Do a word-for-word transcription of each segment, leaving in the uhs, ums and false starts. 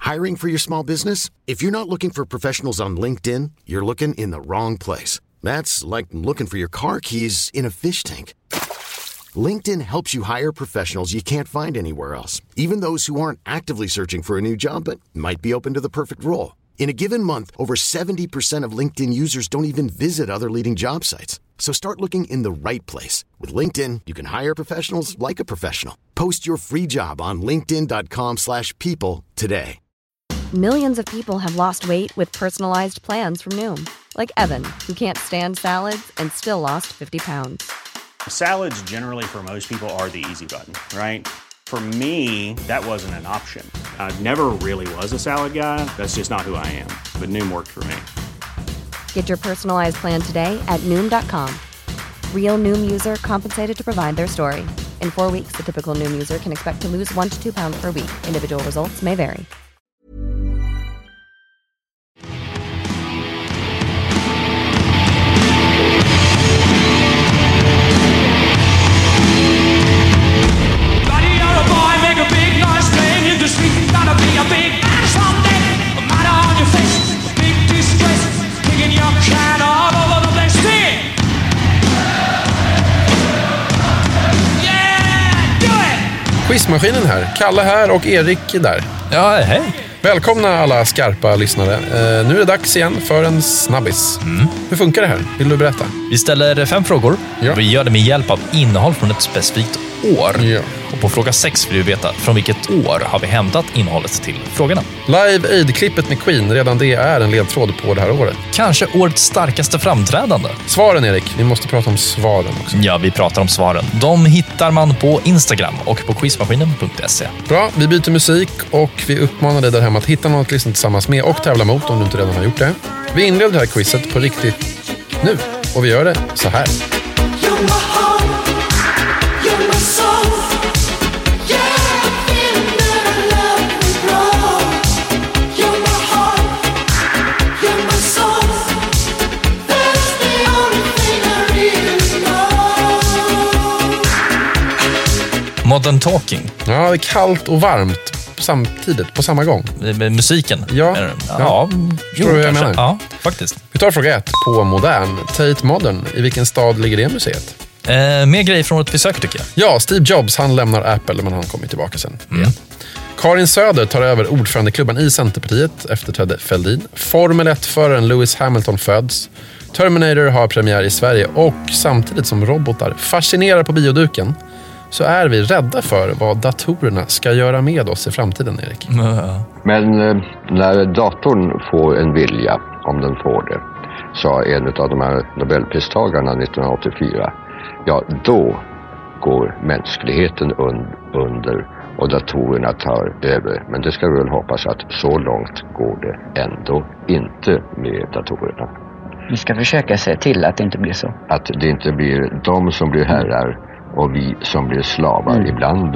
Hiring for your small business? If you're not looking for professionals on LinkedIn, you're looking in the wrong place. That's like looking for your car keys in a fish tank. LinkedIn helps you hire professionals you can't find anywhere else, even those who aren't actively searching for a new job but might be open to the perfect role. In a given month, over seventy percent of LinkedIn users don't even visit other leading job sites. So start looking in the right place. With LinkedIn, you can hire professionals like a professional. Post your free job on linkedin dot com slash people today. Millions of people have lost weight with personalized plans from Noom. Like Evan, who can't stand salads and still lost fifty pounds. Salads generally for most people are the easy button, right? For me, that wasn't an option. I never really was a salad guy. That's just not who I am. But Noom worked for me. Get your personalized plan today at Noom dot com. Real Noom user compensated to provide their story. In four weeks, the typical Noom user can expect to lose one to two pounds per week. Individual results may vary. Quizmaskinen här. Kalle här och Erik där. Ja, hej. Välkomna alla skarpa lyssnare. Eh, nu är det dags igen för en snabbis. Mm. Hur funkar det här? Vill du berätta? Vi ställer fem frågor. Ja. Vi gör det med hjälp av innehåll från ett specifikt år. Ja. Och på fråga sex vill vi veta från vilket år har vi hämtat innehållet till frågorna. Live Aid-klippet med Queen, redan det är en ledtråd på det här året. Kanske årets starkaste framträdande. Svaren, Erik. Vi måste prata om svaren också. Ja, vi pratar om svaren. De hittar man på Instagram och på quizmaskinen punkt se. Bra, vi byter musik och vi uppmanar dig där hemma att hitta något att lyssna tillsammans med och tävla mot om du inte redan har gjort det. Vi inleder det här quizet på riktigt nu och vi gör det så här. Modern Talking. Ja, det är kallt och varmt samtidigt, på samma gång. Med musiken? Ja. Ja, ja. Jo, tror du jag menar? Ja, faktiskt. Vi tar fråga ett på Modern. Tate Modern. I vilken stad ligger det museet? Eh, mer grejer från ett besök tycker jag. Ja, Steve Jobs, han lämnar Apple men han kommer tillbaka sen. Mm. Ja. Karin Söder tar över ordförandeklubban i Centerpartiet efter Ted Fälldin. Formel ett-föraren Lewis Hamilton föds. Terminator har premiär i Sverige och samtidigt som robotar fascinerar på bioduken så är vi rädda för vad datorerna ska göra med oss i framtiden, Erik. Mm. Men eh, när datorn får en vilja, om den får det, sa en av de här Nobelpristagarna nittonhundraåttiofyra, ja då går mänskligheten un- under och datorerna tar över. Men det ska vi väl hoppas att så långt går det ändå inte med datorerna. Vi ska försöka se till att det inte blir så. Att det inte blir de som blir herrar och vi som blir slavar. Mm. Ibland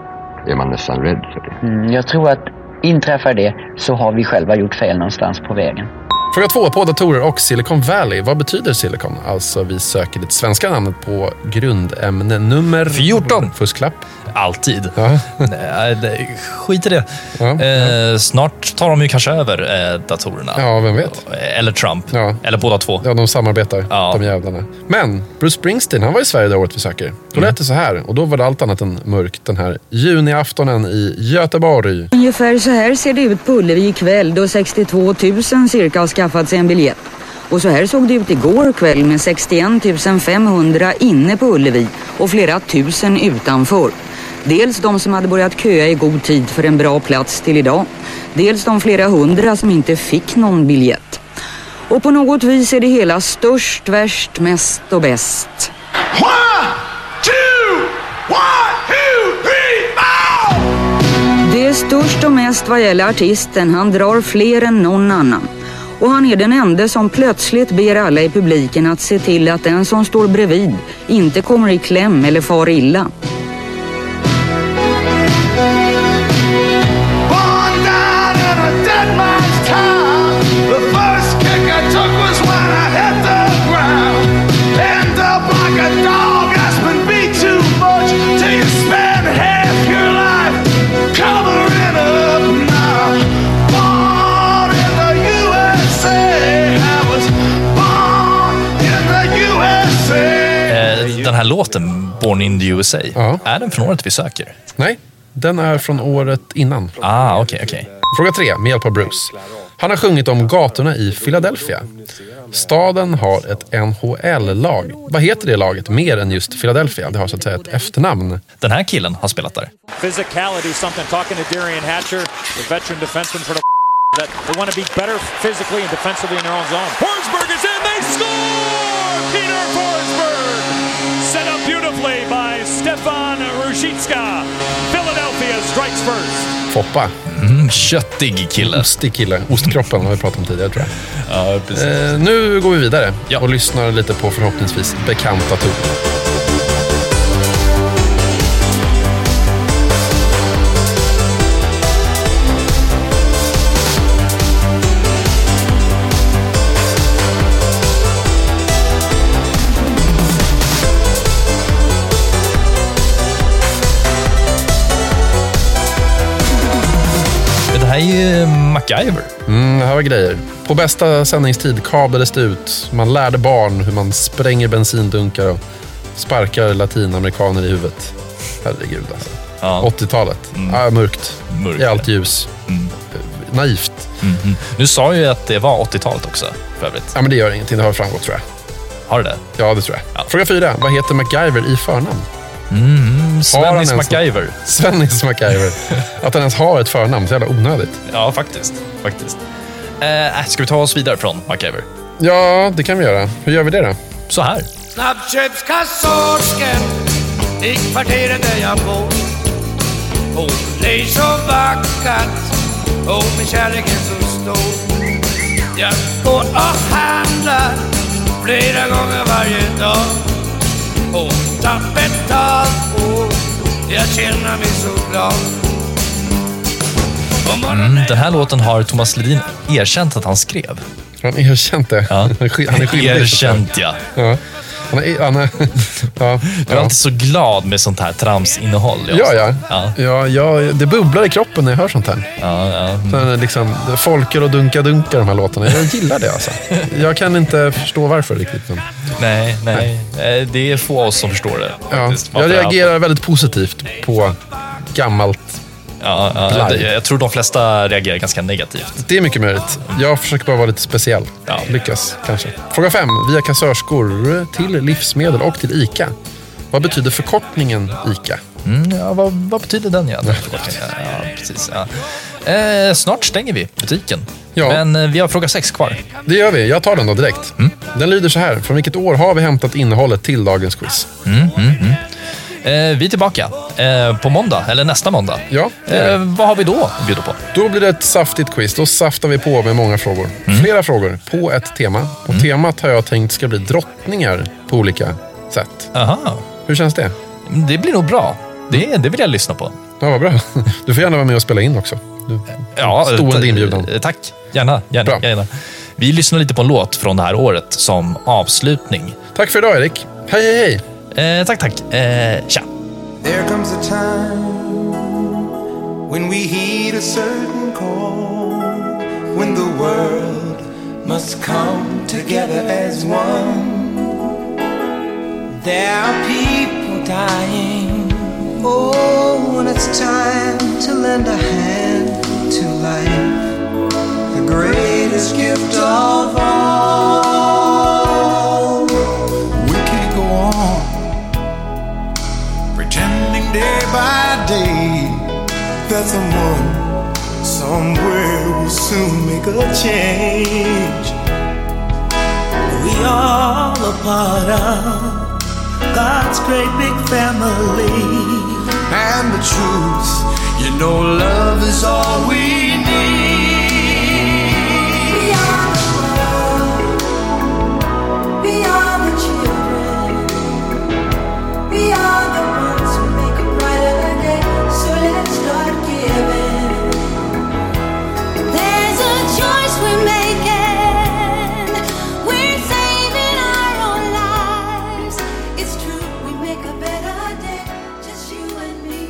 är man nästan rädd för det. Mm, jag tror att inträffar det så har vi själva gjort fel någonstans på vägen. Fråga två på datorer och Silicon Valley. Vad betyder Silicon? Alltså vi söker det svenska namnet på grundämne nummer fjorton. Fusklapp. Alltid. Ja. Nej, det, skit i det. Ja, eh, snart tar de ju kanske över eh, datorerna. Ja, vem vet. Eller Trump. Ja. Eller båda två. Ja, de samarbetar, ja. de jävlarna. Men Bruce Springsteen, han var i Sverige det året vi söker. Då lät det så här, och då var det allt annat än mörkt den här juniaftonen i Göteborg. Ungefär så här ser det ut på Ullevi ikväll då sextiotvå tusen cirka har skaffat sig en biljett. Och så här såg det ut igår kväll med sextioen tusen femhundra inne på Ullevi och flera tusen utanför. Dels de som hade börjat köa i god tid för en bra plats till idag. Dels de flera hundra som inte fick någon biljett. Och på något vis är det hela störst, värst, mest och bäst. One, two, one, two, three, four! Det är störst och mest vad gäller artisten. Han drar fler än någon annan. Och han är den enda som plötsligt ber alla i publiken att se till att den som står bredvid inte kommer i kläm eller far illa. här låten, Born in the U S A, Ja. är den från året vi söker? Nej, den är från året innan. Ah, okej, okay, okej. Okay. Fråga tre, med hjälp av Bruce. Han har sjungit om gatorna i Philadelphia. Staden har ett N H L-lag. Vad heter det laget mer än just Philadelphia? Det har så att säga ett efternamn. Den här killen har spelat där. Physicality, something talking to Darian Hatcher, the veteran defenseman for the that they want to be better physically and defensively in their own zone. Forsberg is in, they score! Peter Forsberg! Set up beautifully by Stefan Ruzicka. Philadelphia strikes first. Foppa. Mm, köttig kille. Ostig kille. Ostkroppen har vi pratat om tidigare, tror jag. Ja, precis. Eh, nu går vi vidare ja. och lyssnar lite på förhoppningsvis bekanta toner. Det här är ju MacGyver. Mm, det här var grejer. På bästa sändningstid kablades det ut. Man lärde barn hur man spränger bensindunkar och sparkar latinamerikaner i huvudet. Herregud alltså. Ja. åttiotalet. Mm. Ja, mörkt. Mörkt. I allt ljus. Mm. Naivt. Mm-hmm. Du sa ju att det var åttiotalet också, för övrigt. Ja, men det gör ingenting. Det har framgått, tror jag. Har du det? Ja, det tror jag. Ja. Fråga fyra. Vad heter MacGyver i förnamn? Mm, Svennis MacGyver. Svennis MacGyver. Att han ens har ett förnamn, så jävla onödigt. Ja, faktiskt. faktiskt. Eh, ska vi ta oss vidare från MacGyver? Ja, det kan vi göra. Hur gör vi det då? Så här. Snabbköpskassörsken i kvarteret där jag bor. Hon är så vackert och min kärlek är så stor. Jag går och handlar flera gånger varje dag. Och tar betalt och jag känner mig så glad. Mm, den här låten har Thomas Ledin erkänt att han skrev. Han har erkänt det. Ja. Han är skyldig. Erkänt, ja. Ja. Han är, han är, ja, du är ja. alltid så glad med sånt här tramsinnehåll. Ja, ja. Ja. Ja, ja. Det bubblar i kroppen när jag hör sånt här. Ja, ja. Mm. Så liksom, folker och dunka-dunka de här låtarna. Jag gillar det alltså. Jag kan inte förstå varför riktigt. Men... Nej, nej. Det är få av oss som förstår det. Ja. Jag reagerar väldigt positivt på gammalt. Ja, ja, jag tror de flesta reagerar ganska negativt. Det är mycket möjligt. Jag försöker bara vara lite speciell. Ja. Lyckas, kanske. Fråga fem. Via kassörskor till livsmedel och till ICA. Vad betyder förkortningen ICA? Mm, ja, vad, vad betyder den? Ja, den ja, ja, precis, ja. Eh, snart stänger vi butiken. Ja. Men eh, vi har fråga sex kvar. Det gör vi. Jag tar den då direkt. Mm. Den lyder så här. Från vilket år har vi hämtat innehållet till dagens quiz? Mm, mm, mm. Eh, vi är tillbaka eh, på måndag, eller nästa måndag. Ja, eh, vad har vi då att bjuda på? Då blir det ett saftigt quiz. Då saftar vi på med många frågor. Mm. Flera frågor på ett tema. Och mm. temat har jag tänkt ska bli drottningar på olika sätt. Aha. Hur känns det? Det blir nog bra. Det, det vill jag lyssna på. Ja, vad bra. Du får gärna vara med och spela in också. Du, ja, stående inbjudan. Tack. Gärna, gärna, gärna. Vi lyssnar lite på en låt från det här året som avslutning. Tack för idag, Erik. Hej, hej, hej. Eh, tack, tack. Eh, tja. There comes a time when we heed a certain call, when the world must come together as one. There are people dying. Oh, when it's time to lend a hand to life, the greatest gift of all. We can't go on pretending day by day that someone somewhere will soon make a change. We all a part of God's great big family. And the truth, you know, love is all we need. We are the world. We are the children. We are the ones who make a brighter day. So let's start giving. There's a choice we're making. We're saving our own lives. It's true, we make a better day. Just you and me.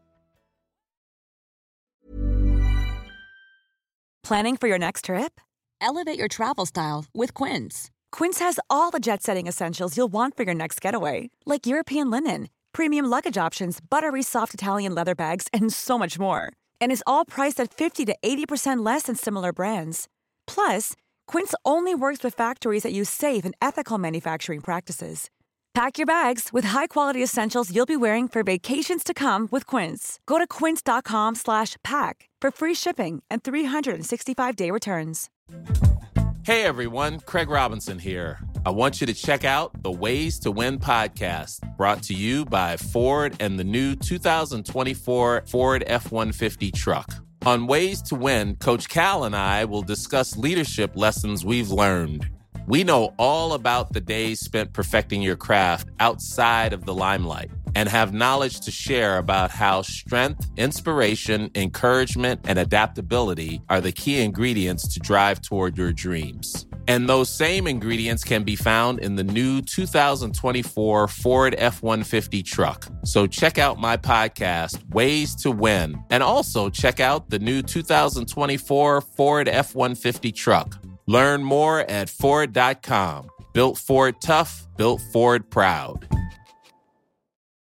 Planning for your next trip? Elevate your travel style with Quince. Quince has all the jet-setting essentials you'll want for your next getaway, like European linen, premium luggage options, buttery soft Italian leather bags, and so much more. And is all priced at fifty to eighty percent less than similar brands. Plus, Quince only works with factories that use safe and ethical manufacturing practices. Pack your bags with high-quality essentials you'll be wearing for vacations to come with Quince. Go to quince.com slash pack for free shipping and three sixty-five day returns. Hey everyone, Craig Robinson here. I want you to check out the Ways to Win podcast, brought to you by Ford and the new two thousand twenty-four Ford F one fifty truck. On Ways to Win, Coach Cal and I will discuss leadership lessons we've learned. We know all about the days spent perfecting your craft outside of the limelight and have knowledge to share about how strength, inspiration, encouragement, and adaptability are the key ingredients to drive toward your dreams. And those same ingredients can be found in the new two thousand twenty-four Ford F one fifty truck. So check out my podcast, Ways to Win, and also check out the new two thousand twenty-four Ford F one fifty truck. Learn more at Ford dot com. Built Ford tough, built Ford proud.